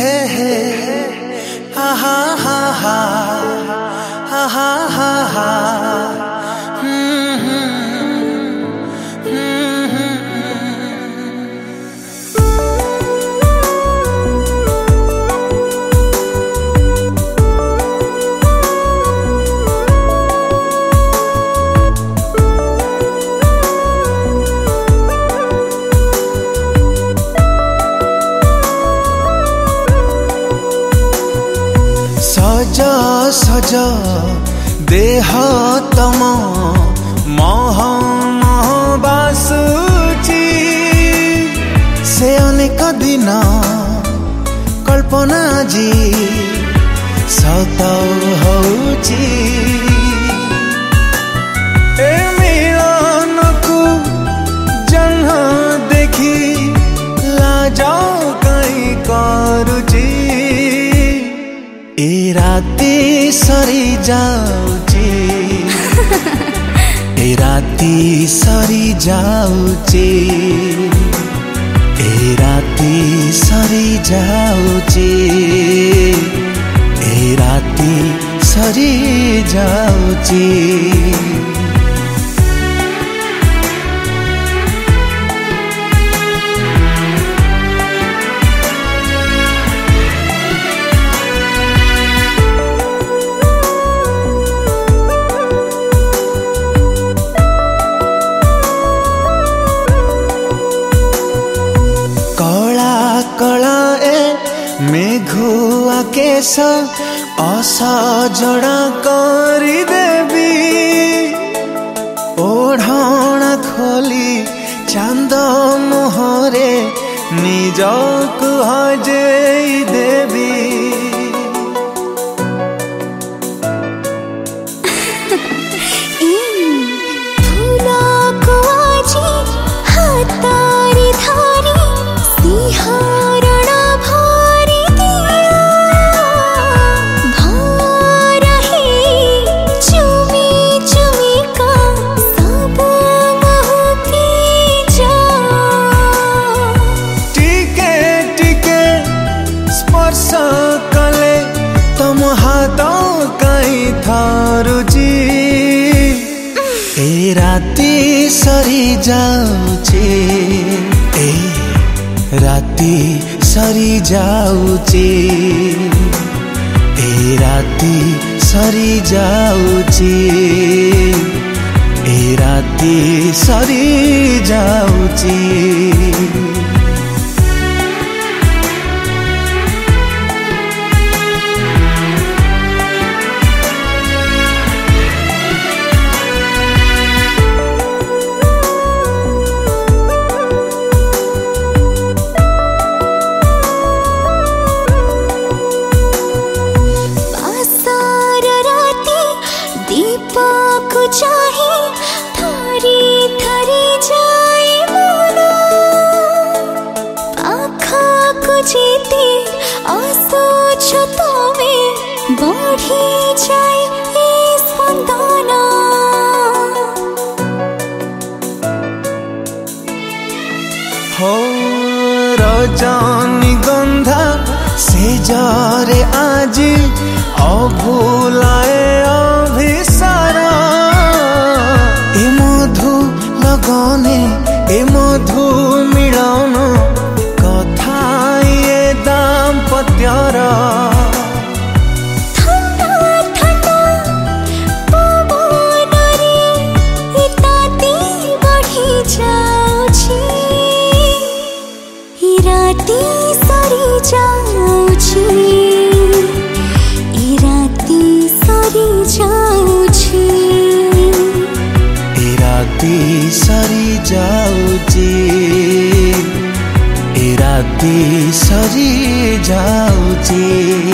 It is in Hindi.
सज सज देह तम मह मह बासुची से अनेक दिन कल्पना जी सत होची ए मिलन को जन्ह देखी लाज कहीं करुची ए राती सरी जाऊची ए राती सरी जाऊची ए राती सरी जाऊची ए राती सरी जाऊची कला ए मेघुआ केश असजड़ा करी देवी ओढ़ना खोली चांद मुहरे निजक हजेई देवी कले तुम हाथों कहीं थारुची ए राती सरी जाऊची ए राती सरी जाऊची ए राती सरी जाऊची ए राती सरी जाऊची चाहे थारी थारी जाए मोनो आखा को जीते असोच तुम्हें बढ़ी जाए इस स्पंदना हो रजनी गंधा से जरे आज अभुलाए अभिसारा ए मधु लगने ए मधु मिलन कथा ये दाम्पत्यर राती सरी जाऊची ए राती सरी जाऊची ए राती सरी जाऊची ए राती सरी जाऊची।